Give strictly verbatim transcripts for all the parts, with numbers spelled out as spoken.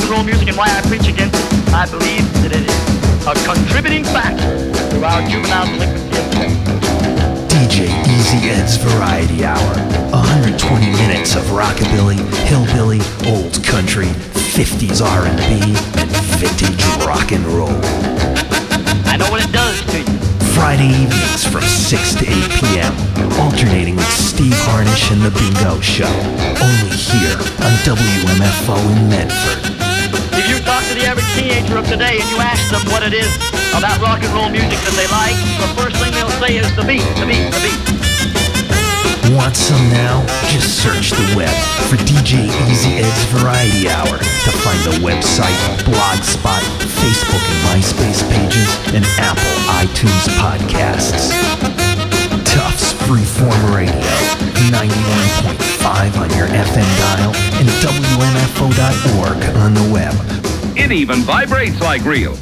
and roll music and why I preach against it. I believe that it is a contributing factor to our juvenile delinquency epidemic. D J Easy Ed's Variety Hour. one hundred twenty minutes of rockabilly, hillbilly, old country, fifties R and B, and vintage rock and roll. I know what it does to you. Friday evenings from six to eight p.m. Alternating with Steve Harnish and The Bingo Show. Only here on W M F O in Medford. If you talk to the average teenager of today and you ask them what it is about rock and roll music that they like, the first thing they'll say is the beat, the beat, the beat. Want some now? Just search the web for D J Easy Ed's Variety Hour to find the website, Blogspot, Facebook and MySpace pages, and Apple iTunes podcasts. Tufts Freeform Radio, ninety-one point five on your F M dial, and W M F O dot org on the web. It even vibrates like real.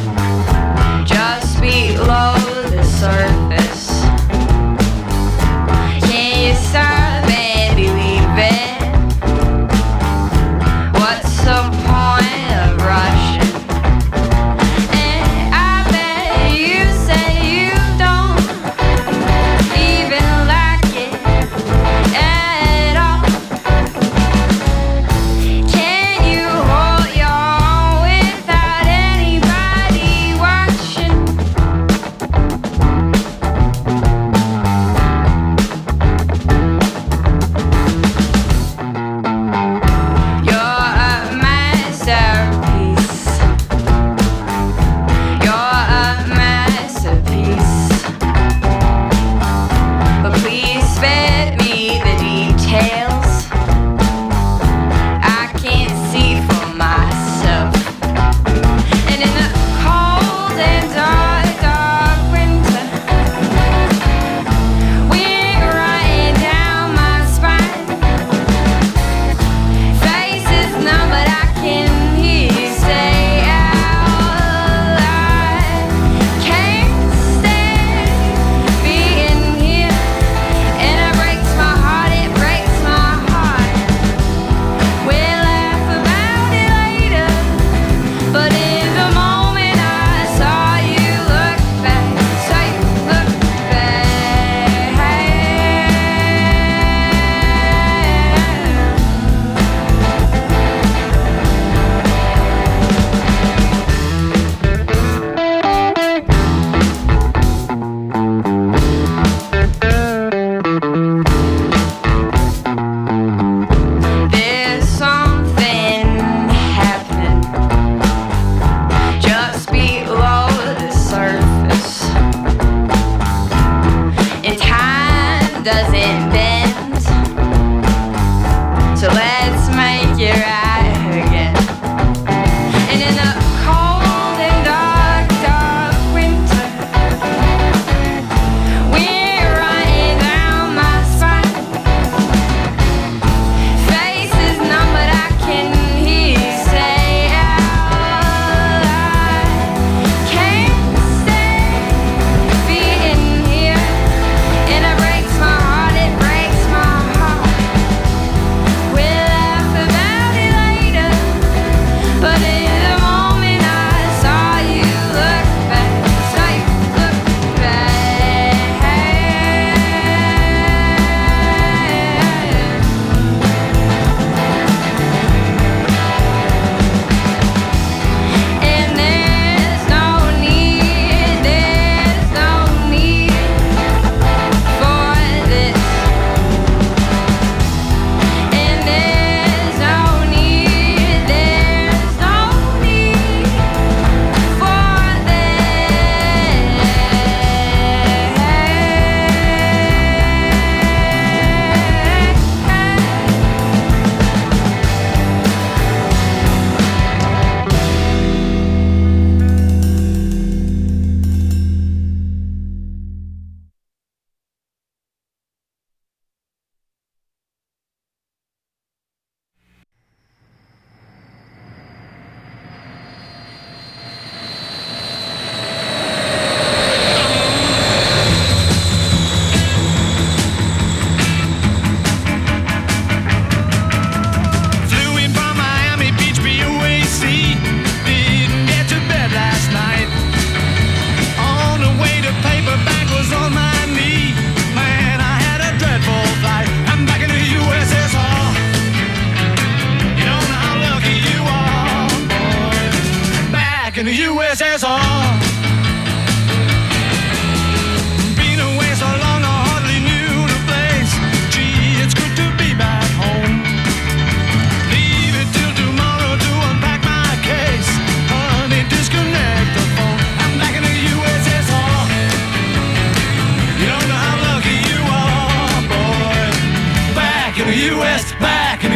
Just below the surface.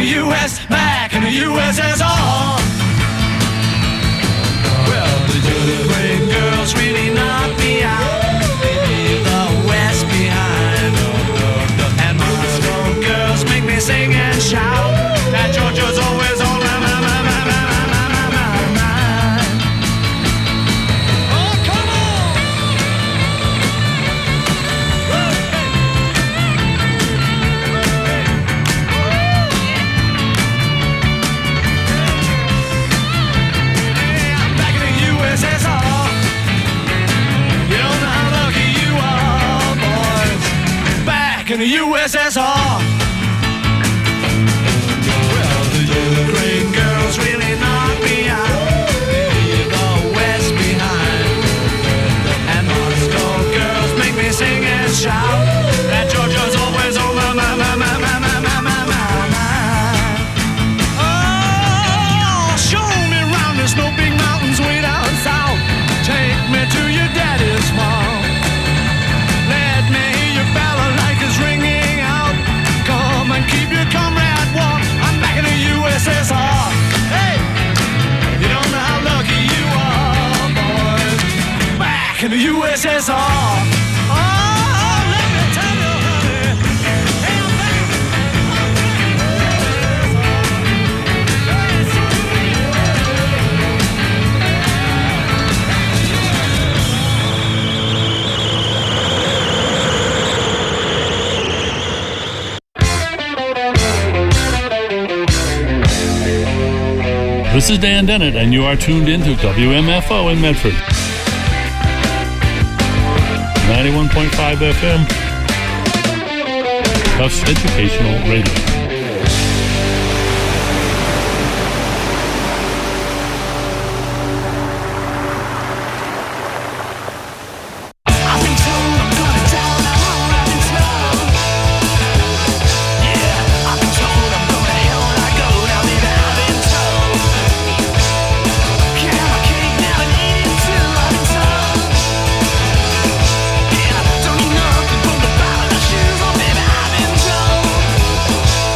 U S, back in the U S S R. Well, the Ukraine girls really knocked me out. They leave the West behind. And Moscow girls make me sing and shout. That Georgia's always on my, my, my, my, my, my, my, my mind. Oh, come on! Hey, I'm back in the U S S R. You don't know how lucky you are, boys. Back in the U S S R. Well, the Ukraine girls really knock me out. They leave the West behind. And Moscow girls make me sing and shout. That Georgia's always on my, my, my, my, my, my, my, my, my mind. Oh, show me round the snow big mountains way down south. Take me to your daddy's farm. Let me hear your balalaikas ringing out. Come and keep your comrade warm. I'm back in the U S S R. Hey, you don't know how lucky you are, boys. Back in the U S S R. Oh, let me tell you, honey. Hey, I'm back. I'm back in the U S S This is Dan Dennett, and you are tuned into W M F O in Medford. ninety-one point five F M. Tufts Educational Radio. I've been told I'm gonna down, I've been told. Yeah, I've been told I'm going to hell when I go down, baby, I've been told. Can I have a cake now and eat it too, I've been told. Yeah, don't need nothing from the bottom of my shoes, oh baby, I've been told.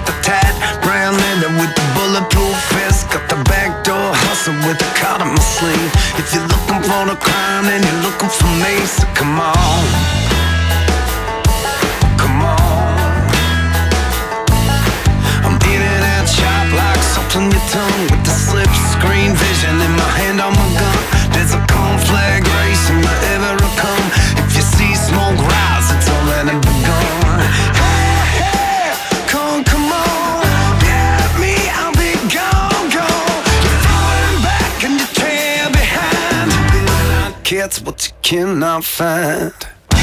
the tat, brown leather with the bulletproof vest. Got the backdoor hustle with the card on my sleeve. If you're looking for the crime, then you're looking for me. So come on, come on. I'm in and out sharp like salt on your tongue, with the slip screen vision in my hand on my gun. There's a conflagration wherever I come. If you see smoke rise, it's already begun. Hey, hey, come, come on, get me, I'll be gone, gone. You're falling back and you trail behind. You will not catch what you cannot find.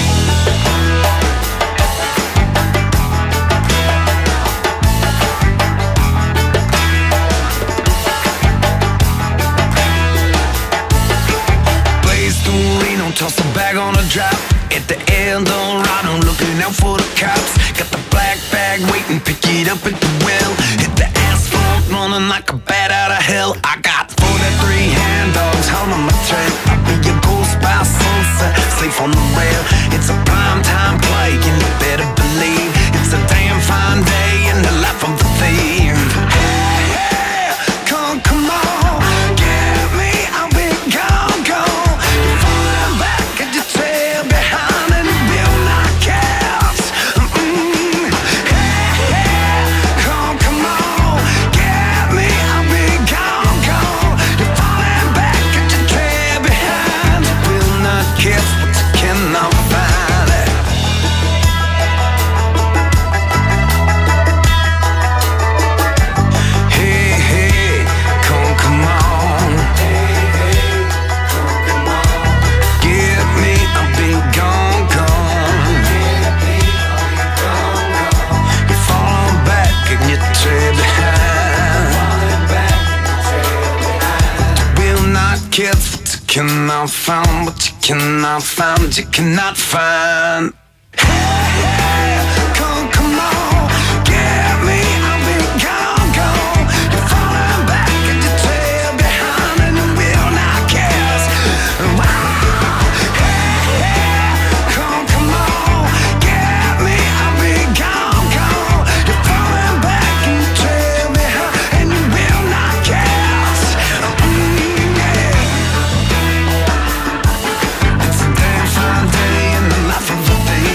Toss a bag on a drop at the Eldorado, looking out for the cops. Got the black bag waiting, pick it up at the well. Hit the asphalt, running like a bat out of hell. I got forty-three hand dogs holding my trail. I'll be your ghost by sunset, safe on the rail. It's a prime time play, and you better believe it's a damn fine day in the life of the thief. Hey, hey, come, come on, get me, I'll be gone, gone. Cannot find what you cannot find, you cannot find. Hey, hey, come, come on, get me, I'll be gone, gone. You're falling back and you trail behind, and you will not guess. Wow. Hey, hey, come, come on, get me, I'll be gone, gone. You're falling back and you trail behind, and you will not guess. Mm, yeah. It's a damn fine day in the life of a thief.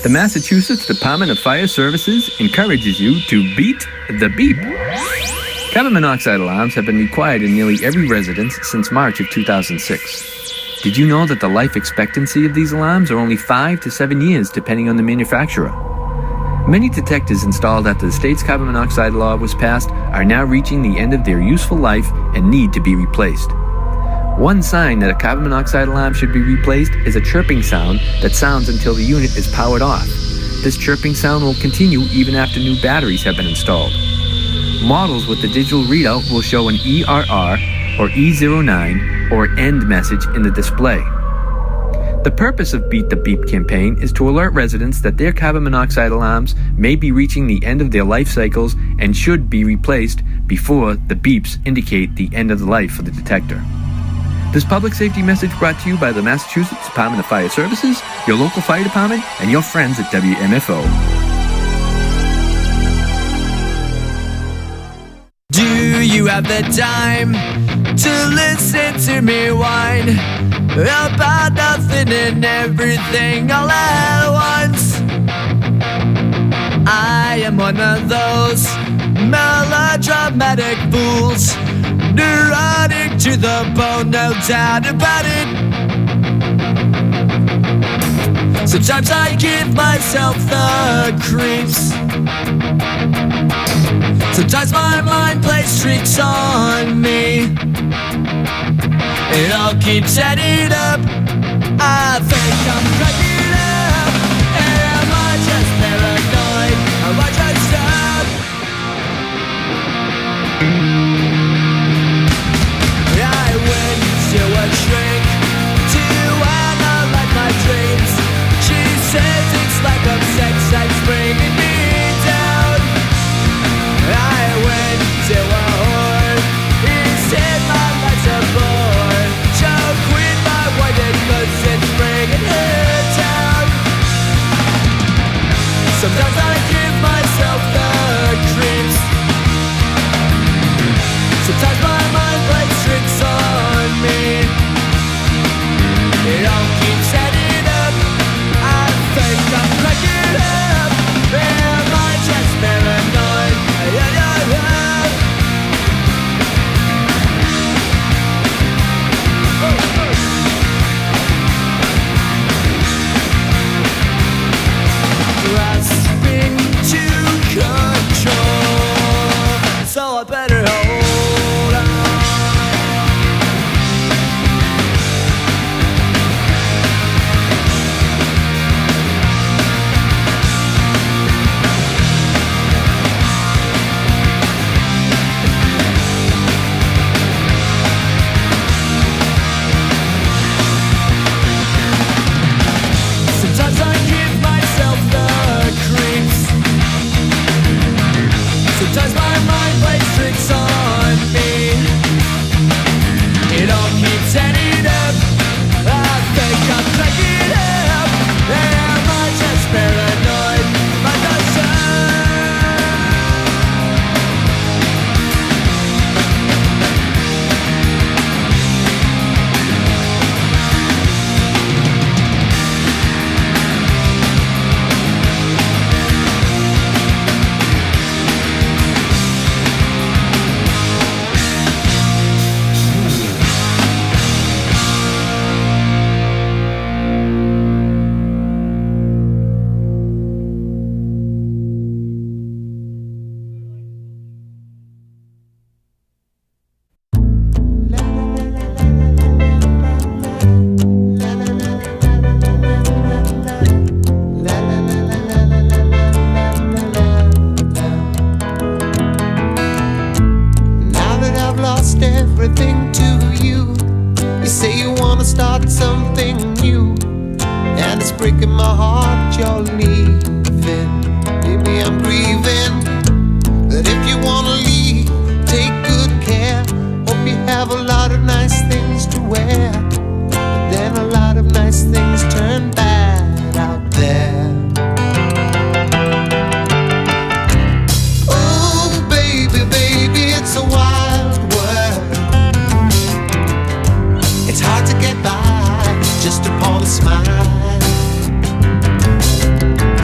The Massachusetts Department of Fire Services encourages you to beat the beep. Carbon monoxide alarms have been required in nearly every residence since March of two thousand six. Did you know that the life expectancy of these alarms are only five to seven years depending on the manufacturer? Many detectors installed after the state's carbon monoxide law was passed are now reaching the end of their useful life and need to be replaced. One sign that a carbon monoxide alarm should be replaced is a chirping sound that sounds until the unit is powered off. This chirping sound will continue even after new batteries have been installed. Models with the digital readout will show an E R R or E zero nine or END message in the display. The purpose of Beat the Beep campaign is to alert residents that their carbon monoxide alarms may be reaching the end of their life cycles and should be replaced before the beeps indicate the end of the life of the detector. This public safety message brought to you by the Massachusetts Department of Fire Services, your local fire department, and your friends at W M F O. Do you have the time to listen to me whine about nothing and everything all at once? I am one of those melodramatic fools, neurotic to the bone, no doubt about it. Sometimes I give myself the creeps. Sometimes my mind plays tricks on me. It all keeps adding up. I think I'm cracking up. Am I just paranoid? Am I just up? I went to a shrink to analyze my dreams. She says it's like a sex that's bringing me down. I went to a whore. He said my life's a bore. So quit my white cause it's bringing her down. Sometimes I give myself the creeps. Sometimes my mind plays tricks on me. It all keeps adding up. I think I'm cracking up. Am I just paranoid? Yeah, yeah, yeah. Oh, oh. Grasping to control, so I better hold on. Sometimes I give myself the creeps. Sometimes my mind plays tricks on me. It all keeps adding up. I think I'm cracking up. Am I just paranoid? Am I just Now that I've lost everything to you, you say you wanna start something new, and it's breaking my heart you're leaving. Maybe I'm grieving, but if you wanna leave, take good care. Hope you have a lot of nice things to wear, but then a lot of nice things turn bad out there. Oh baby, baby, it's a wild world. It's hard to get by just upon a smile.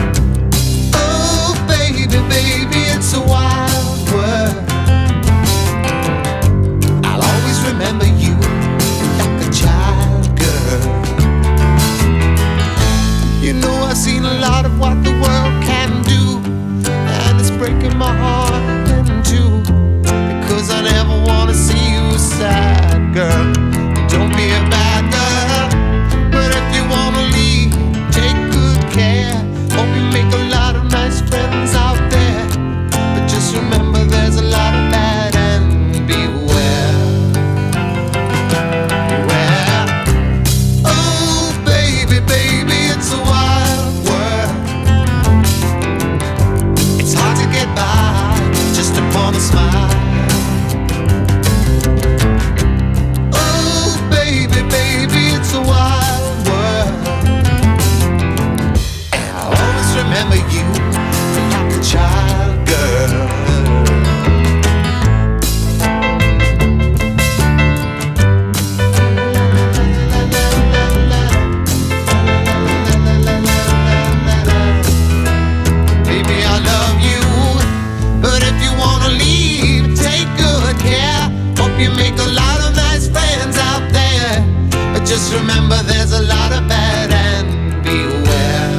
remember there's a lot of bad and beware.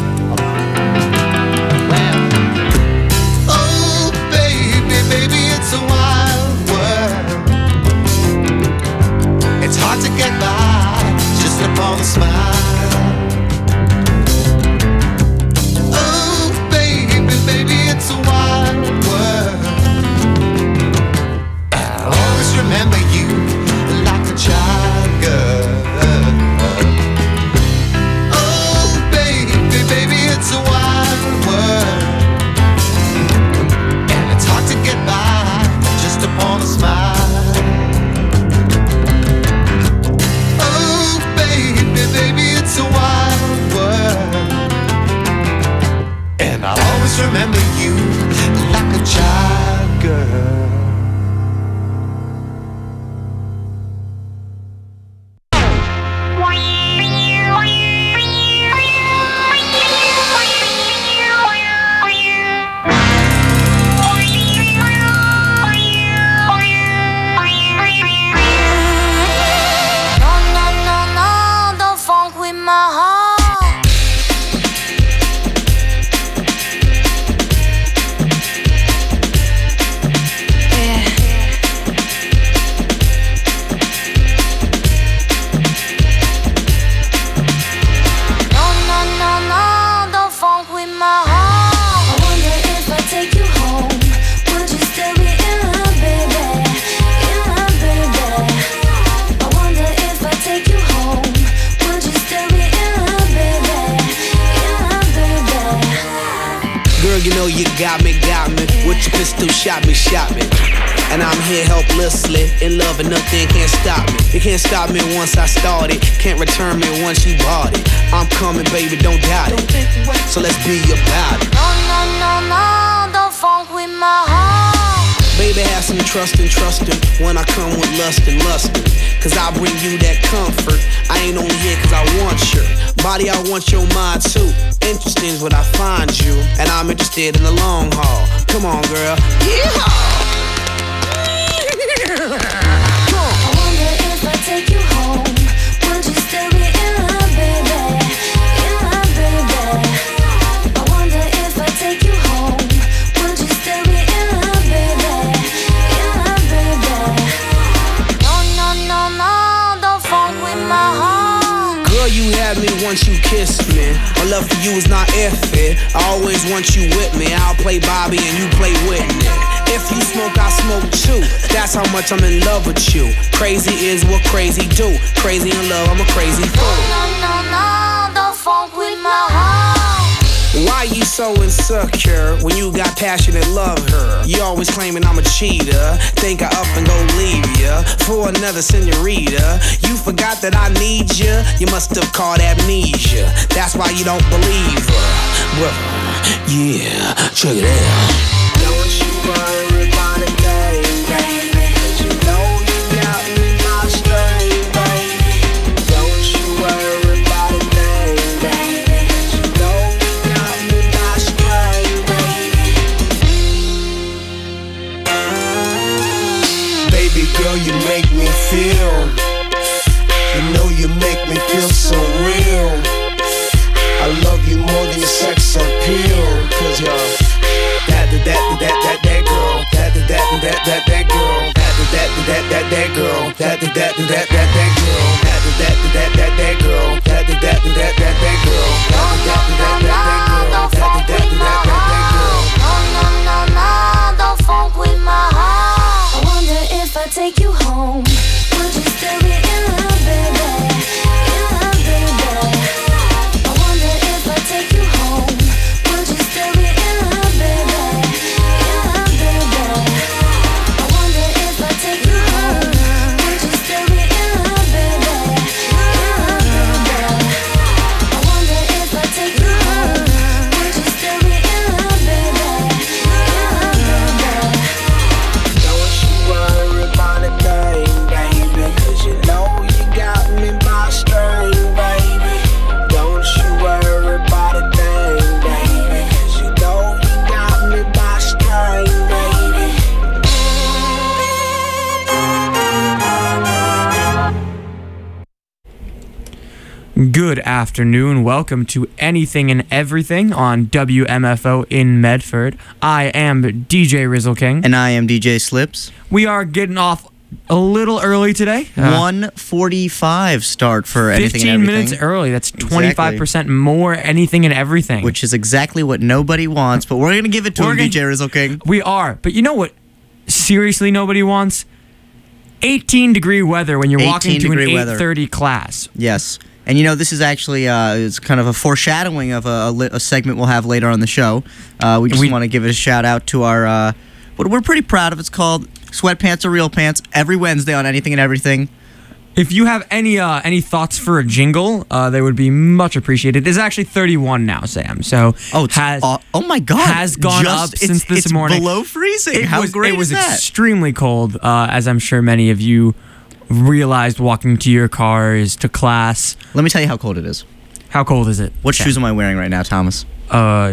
Well, oh baby, baby, it's a wild world. It's hard to get by just upon a smile. Oh baby, baby, it's a wild world. I'll always remember you like a child girl. Oh baby, baby, it's a wild world, and it's hard to get by just upon a smile. Oh baby, baby, it's a wild world, and I'll always remember you like a child girl. Got me, got me, with your pistol, shot me, shot me. And I'm here helplessly, in love and nothing can't stop me. You can't stop me once I started, can't return me once you bought it. I'm coming, baby, don't doubt it, so let's be about it. No, no, no, no, don't funk with my heart. Baby, have some trust and trustin' when I come with lust and lustin'. Cause I bring you that comfort, I ain't only here cause I want your body, I want your mind too. Interesting is what I find you, and I'm interested in the long haul. Come on, girl. Yeehaw! I wonder if I take you home, would you still be in love, baby? In love, baby. I wonder if I take you home, would you still be in love, baby? In love, baby. No, no, no, no, don't funk with my heart. Girl, you had me once you kissed me. My love for you is not iffy. I always want you with me. I'll play Bobby and you play Whitney. If you smoke, I smoke too. That's how much I'm in love with you. Crazy is what crazy do. Crazy in love, I'm a crazy fool. No, no, no, don't funk with my heart. Why you so insecure when you got passion and love her? You always claiming I'm a cheater. Think I up and go leave ya for another senorita. You forgot that I need ya. You must have caught amnesia. That's why you don't believe her. Well, yeah, check it out. Don't you worry about a thing, baby. You know you got me my string, baby. Don't you worry about a thing, baby. You know you got me my string, baby. Baby girl, you make me feel. You know you make me feel so real. I love you more than your sex appeal. Cause you're that, that, that, that, that, that girl. That, that, that, that, that, that girl. That, that, that, that, that girl. That, that, that, that, that, that girl. That, that, that, that, that girl. That, that, that, that, that, that girl. That, that, that, that, that girl. That, that, that, that, that girl. No, no, no, no, don't funk with my heart. I wonder if I take you home, would you still be in love, baby? In love, baby. I wonder if I take you home, would you still be in love, baby? In love, baby. I wonder if I take you home, would you still be in love, baby? In love, Good afternoon. Welcome to Anything and Everything on W M F O in Medford. I am D J Rizzle King. And I am D J Slips. We are getting off a little early today. Uh, one forty-five start for Anything and Everything. fifteen minutes early. That's twenty-five percent exactly. More Anything and Everything. Which is exactly what nobody wants, but we're going to give it to we're him, gonna, D J Rizzle King. We are. But you know what seriously nobody wants? eighteen degree weather when you're walking to an eight thirty class. Yes. And you know, this is actually uh, it's kind of a foreshadowing of a, a, a segment we'll have later on the show. Uh, we just we, want to give it a shout out to our, uh, what we're pretty proud of. It's called Sweatpants Are Real Pants, every Wednesday on Anything and Everything. If you have any uh, any thoughts for a jingle, uh, they would be much appreciated. It's actually thirty-one now, Sam. So oh, has uh, oh my God, has gone just, up since this it's morning. Below freezing. It How was, great it was is that? Extremely cold, uh, as I'm sure many of you realized walking to your cars to class. Let me tell you how cold it is. How cold is it? What Sam? shoes am I wearing right now, Thomas? Uh,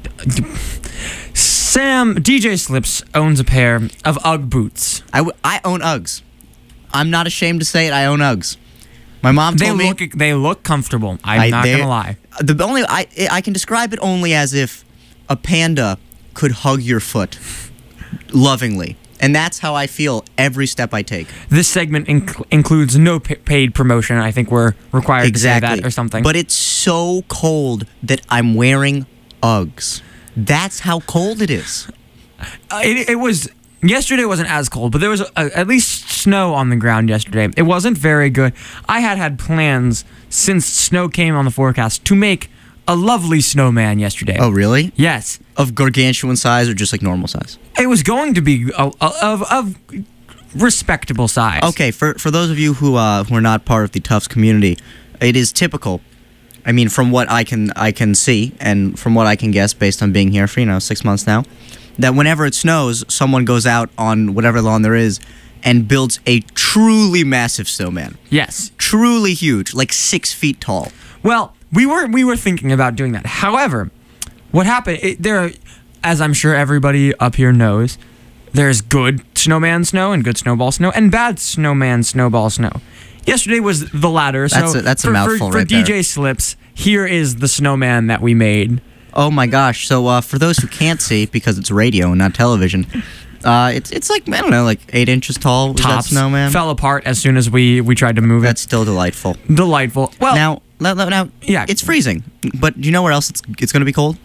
Sam, D J Slips owns a pair of Ugg boots. I, w- I own Uggs. I'm not ashamed to say it. I own Uggs. My mom told they me look, they look comfortable. I'm I, not gonna lie. The only I I can describe it only as if a panda could hug your foot lovingly. And that's how I feel every step I take. This segment inc- includes no p- paid promotion. I think we're required exactly. to say that or something. But it's so cold that I'm wearing Uggs. That's how cold it is. Uh, it, it was... Yesterday wasn't as cold, but there was a, at least snow on the ground yesterday. It wasn't very good. I had had plans since snow came on the forecast to make a lovely snowman yesterday. Oh, really? Yes. Of gargantuan size or just like normal size? It was going to be a, a, of of respectable size. Okay, for for those of you who uh, who are not part of the Tufts community, it is typical. I mean, from what I can I can see and from what I can guess based on being here for, you know, six months now, that whenever it snows, someone goes out on whatever lawn there is and builds a truly massive snowman. Yes. Truly huge, like six feet tall. Well, we were we were thinking about doing that. However, what happened? It, there, are, as I'm sure everybody up here knows, there's good snowman snow and good snowball snow, and bad snowman snowball snow. Yesterday was the latter. That's so a, that's for, a mouthful for, right for D J there. Slips, here is the snowman that we made. Oh my gosh! So uh, for those who can't see, because it's radio and not television, uh, it's it's like I don't know, like eight inches tall. Was Tops. that snowman Fell apart as soon as we we tried to move it. That's still delightful. Delightful. Well, now now yeah, it's freezing. But do you know where else it's it's going to be cold?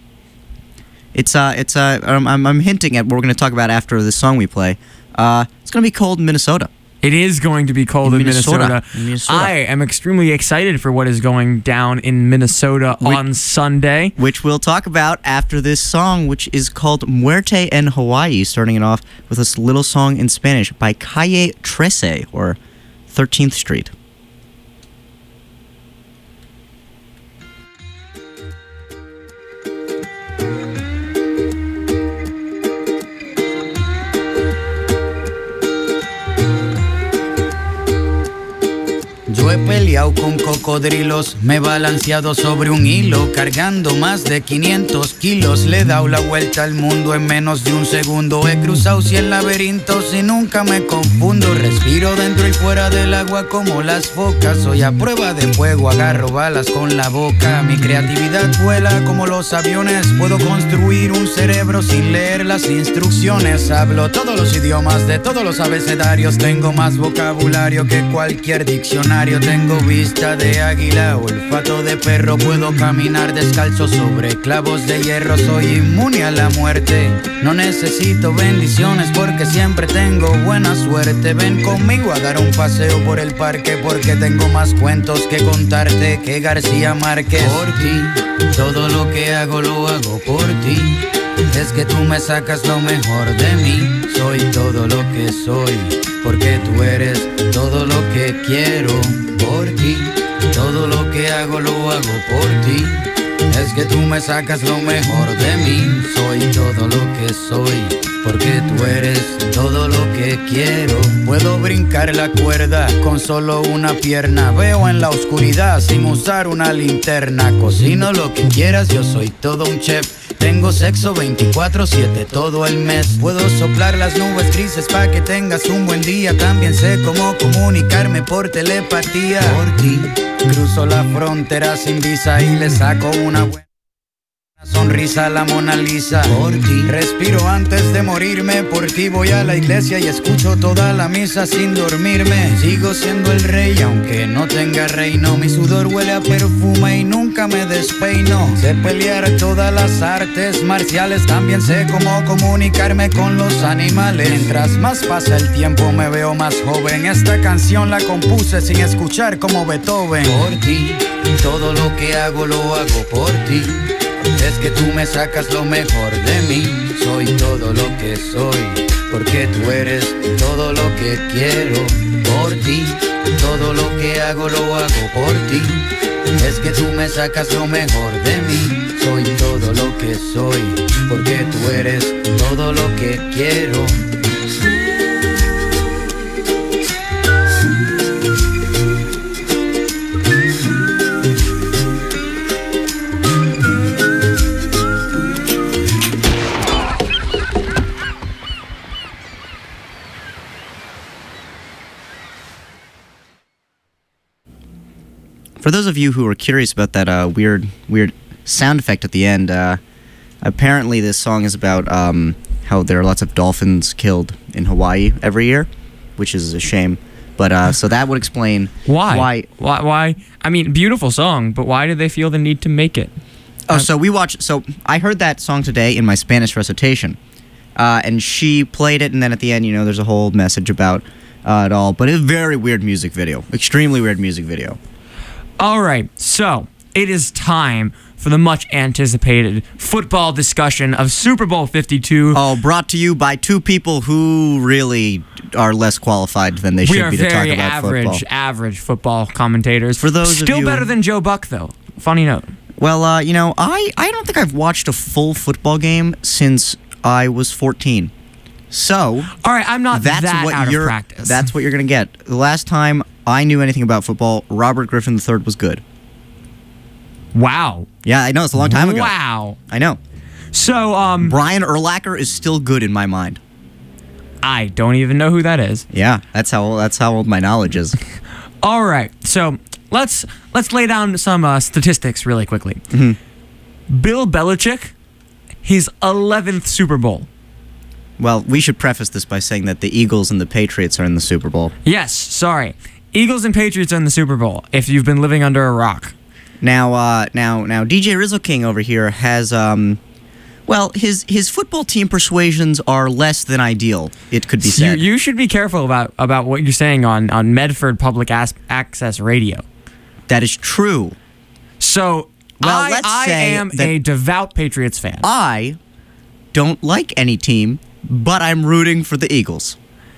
It's uh it's uh I'm I'm, I'm hinting at what we're going to talk about after this song we play. Uh, it's going to be cold in Minnesota. It is going to be cold in, in Minnesota. Minnesota. In Minnesota. I am extremely excited for what is going down in Minnesota which, on Sunday. Which we'll talk about after this song, which is called Muerte en Hawaii, starting it off with this little song in Spanish by Calle trece, or thirteenth Street. Yo he peleado con cocodrilos, me he balanceado sobre un hilo, cargando más de quinientos kilos. Le he dado la vuelta al mundo en menos de un segundo. He cruzado cien laberintos y nunca me confundo. Respiro dentro y fuera del agua como las focas. Soy a prueba de fuego, agarro balas con la boca. Mi creatividad vuela como los aviones. Puedo construir un cerebro sin leer las instrucciones. Hablo todos los idiomas de todos los abecedarios. Tengo más vocabulario que cualquier diccionario. Tengo vista de águila, olfato de perro. Puedo caminar descalzo sobre clavos de hierro. Soy inmune a la muerte. No necesito bendiciones porque siempre tengo buena suerte. Ven conmigo a dar un paseo por el parque porque tengo más cuentos que contarte que García Márquez. Por ti, todo lo que hago lo hago por ti. Es que tú me sacas lo mejor de mí. Soy todo lo que soy porque tú eres todo lo que quiero. Por ti, todo lo que hago lo hago por ti. Es que tú me sacas lo mejor de mí. Soy todo lo que soy porque tú eres todo lo que quiero. Puedo brincar la cuerda con solo una pierna. Veo en la oscuridad sin usar una linterna. Cocino lo que quieras, yo soy todo un chef. Tengo sexo veinticuatro siete todo el mes. Puedo soplar las nubes grises para que tengas un buen día. También sé cómo comunicarme por telepatía. Por ti cruzo la frontera sin visa y le saco una buena sonrisa a la Mona Lisa. Por ti respiro antes de morirme. Por ti voy a la iglesia y escucho toda la misa sin dormirme. Sigo siendo el rey aunque no tenga reino. Mi sudor huele a perfume y nunca me despeino. Sé pelear todas las artes marciales. También sé cómo comunicarme con los animales. Mientras más pasa el tiempo me veo más joven. Esta canción la compuse sin escuchar como Beethoven. Por ti, todo lo que hago lo hago por ti. Es que tú me sacas lo mejor de mí. Soy todo lo que soy, porque tú eres todo lo que quiero. Por ti, todo lo que hago lo hago por ti. Es que tú me sacas lo mejor de mí. Soy todo lo que soy, porque tú eres todo lo que quiero. For those of you who are curious about that uh, weird, weird sound effect at the end, uh, apparently this song is about um, how there are lots of dolphins killed in Hawaii every year, which is a shame. But uh, so that would explain why. Why? Why? Why? I mean, beautiful song, but why did they feel the need to make it? Oh, so we watched. So I heard that song today in my Spanish recitation, uh, and she played it, and then at the end, you know, there's a whole message about uh, it all. But it's a very weird music video, extremely weird music video. All right, so it is time for the much anticipated football discussion of Super Bowl fifty-two. Oh, brought to you by two people who really are less qualified than they we should be to talk very about average, football. average football commentators. For those of Still you- better than Joe Buck, though. Funny note. Well, uh, you know, I, I don't think I've watched a full football game since I was fourteen. So, all right, I'm not that's that what out of you're, practice. That's what you're going to get. The last time I knew anything about football, Robert Griffin the third was good. Wow. Yeah, I know. It's a long time ago. Wow. I know. So, um... Brian Urlacher is still good in my mind. I don't even know who that is. Yeah, that's how that's how old my knowledge is. All right, so let's let's lay down some uh, statistics really quickly. Mm-hmm. Bill Belichick, his eleventh Super Bowl. Well, we should preface this by saying that the Eagles and the Patriots are in the Super Bowl. Yes, sorry. Eagles and Patriots are in the Super Bowl, if you've been living under a rock. Now, uh, now, now, D J Rizzo King over here has, um, well, his his football team persuasions are less than ideal. It could be You, said. you should be careful about, about what you're saying on, on Medford Public As- Access Radio. That is true. So, Well, I, let's I say am that- a devout Patriots fan. I don't like any team, but I'm rooting for the Eagles.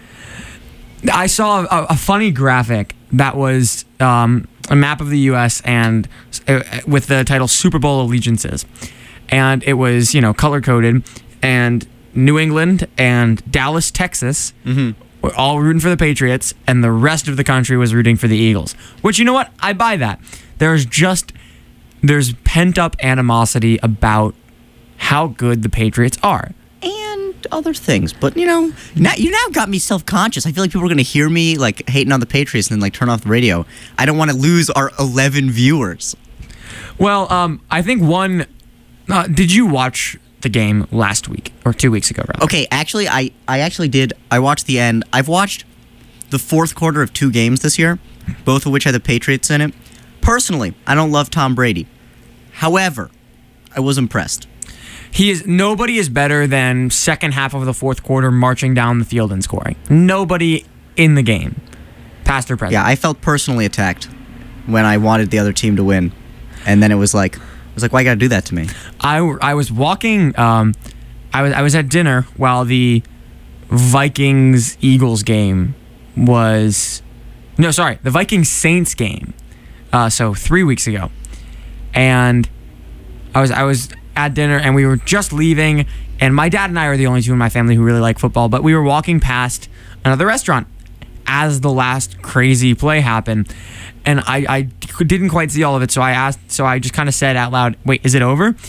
I saw a, a funny graphic that was um, a map of the U S and uh, with the title Super Bowl Allegiances. And it was, you know, color-coded. And New England and Dallas, Texas Mm-hmm. were all rooting for the Patriots, and the rest of the country was rooting for the Eagles. Which, you know what? I buy that. There's just, there's pent-up animosity about how good the Patriots are. And other things, but you know, now you now got me self-conscious. I feel like people are gonna hear me like hating on the Patriots and then like turn off the radio. I don't want to lose our eleven viewers. Well, um, I think one. Uh, did you watch the game last week or two weeks ago, rather? Okay, actually, I I actually did. I watched the end. I've watched the fourth quarter of two games this year, both of which had the Patriots in it. Personally, I don't love Tom Brady. However, I was impressed. He is nobody is better than second half of the fourth quarter marching down the field and scoring. Nobody in the game, past or present. Yeah, I felt personally attacked when I wanted the other team to win, and then it was like, I was like, why you gotta do that to me? I, I was walking. Um, I was I was at dinner while the Vikings Eagles game was no sorry the Vikings Saints game. Uh, so three weeks ago, and I was I was. at dinner, and we were just leaving, and my dad and I are the only two in my family who really like football, but we were walking past another restaurant as the last crazy play happened, and I, I didn't quite see all of it, so I asked, so I just kind of said out loud, wait, is it over?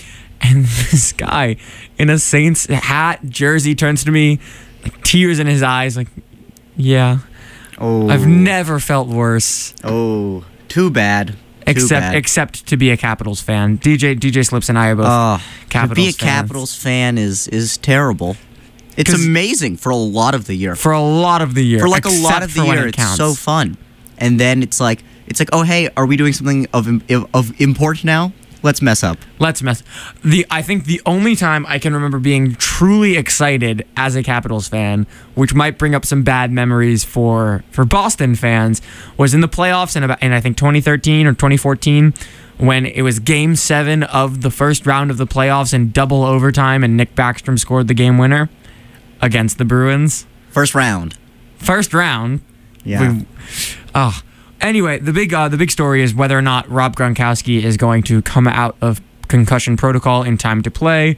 And this guy in a Saints hat, jersey, turns to me, like, tears in his eyes, like, yeah. Oh. I've never felt worse. Oh, too bad. Too Except bad. except to be a Capitals fan. D J D J Slips and I are both Oh, Capitals to be a fans. Capitals fan is is terrible. It's 'Cause- amazing for a lot of the year. For a lot of the year. For like a lot except of for the when year, it it's counts. so fun. And then it's like it's like, oh hey, are we doing something of im- of import now? Let's mess up. Let's mess. The I think the only time I can remember being truly excited as a Capitals fan, which might bring up some bad memories for for Boston fans, was in the playoffs in about in I think twenty thirteen or twenty fourteen, when it was Game Seven of the first round of the playoffs in double overtime, and Nick Backstrom scored the game winner against the Bruins. First round. First round. Yeah. We, oh. Anyway, the big uh, the big story is whether or not Rob Gronkowski is going to come out of concussion protocol in time to play.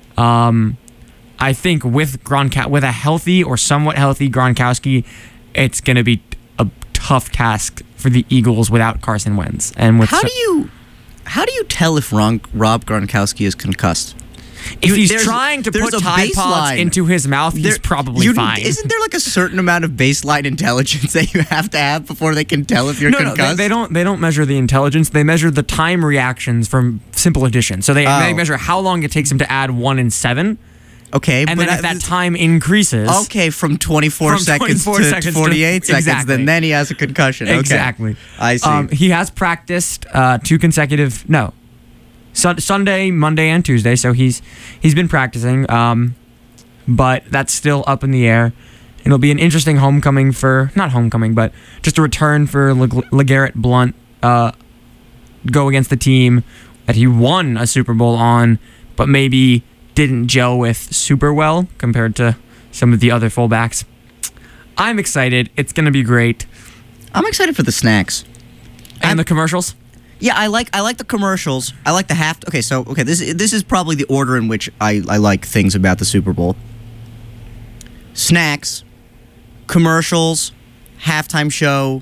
Um, I think with Gronk with a healthy or somewhat healthy Gronkowski, it's going to be a tough task for the Eagles without Carson Wentz. And with How so- do you how do you tell if Ron, Rob Gronkowski is concussed? if You- he's there's- trying to there's put a Tide Pods baseline. into his mouth, he's There- probably you- fine. Isn't there like a certain amount of baseline intelligence that you have to have before they can tell if you're no, no, concussed? they, they don't. They don't measure the intelligence. They measure the time reactions from simple addition. So they, Oh. they measure how long it takes them to add one and seven. Okay, and but then I- if that time increases, Okay, from twenty-four From seconds twenty-four to seconds to- forty-eight seconds, exactly. then then he has a concussion. Okay. exactly. I see. Um, he has practiced uh, two consecutive. No, Sun Sunday, Monday, and Tuesday. So he's he's been practicing. Um, but that's still up in the air. It'll be an interesting homecoming for not homecoming, but just a return for Le- LeGarrette Blount. Uh, go against the team that he won a Super Bowl on, but maybe didn't gel with super well compared to some of the other fullbacks. I'm excited. It's going to be great. I'm excited for the snacks. And the commercials? Yeah, I like I like the commercials. I like the half. Okay, so okay, this this is probably the order in which I, I like things about the Super Bowl. Snacks, commercials, halftime show,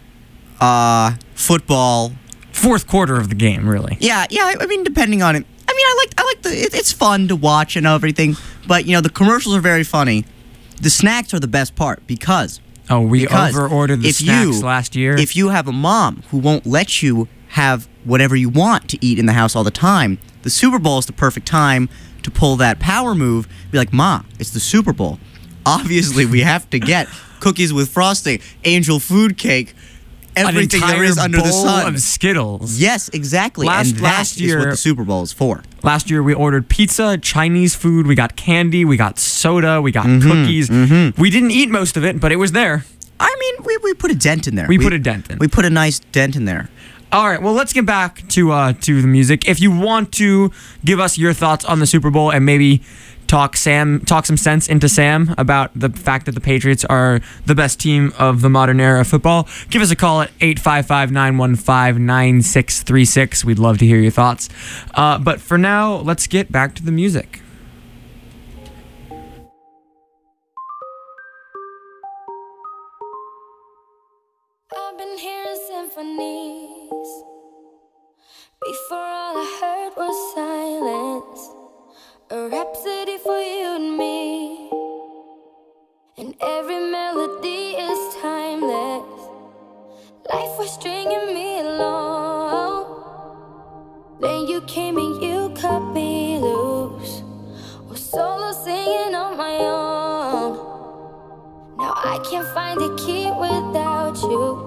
uh, football. Fourth quarter of the game, really. Yeah, yeah. I, I mean, depending on it. I mean, I like I like the. It, it's fun to watch and everything, but you know the commercials are very funny. The snacks are the best part because. Oh, we because over-ordered the if snacks you, last year. If you have a mom who won't let you have whatever you want to eat in the house all the time, the Super Bowl is the perfect time to pull that power move. Be like, Ma, it's the Super Bowl. Obviously, we have to get cookies with frosting, angel food cake, everything An there is entire under the bowl sun. of Skittles. Yes, exactly. Last- and last that year- is what the Super Bowl is for. Last year, we ordered pizza, Chinese food, we got candy, we got soda, we got Mhm, cookies. mhm. We didn't eat most of it, but it was there. I mean, we, we put a dent in there. We put a dent in. We put a nice dent in there. All right, well, let's get back to uh, to the music. If you want to give us your thoughts on the Super Bowl and maybe talk Sam, talk some sense into Sam about the fact that the Patriots are the best team of the modern era of football, give us a call at eight five five, nine one five, nine six three six. We'd love to hear your thoughts. Uh, but for now, let's get back to the music. I've been hearing symphonies. Before all I heard was silence. A rhapsody for you and me. And every melody is timeless. Life was stringing me along. Then you came and you cut me loose. Was solo singing on my own. Now I can't find a key without you.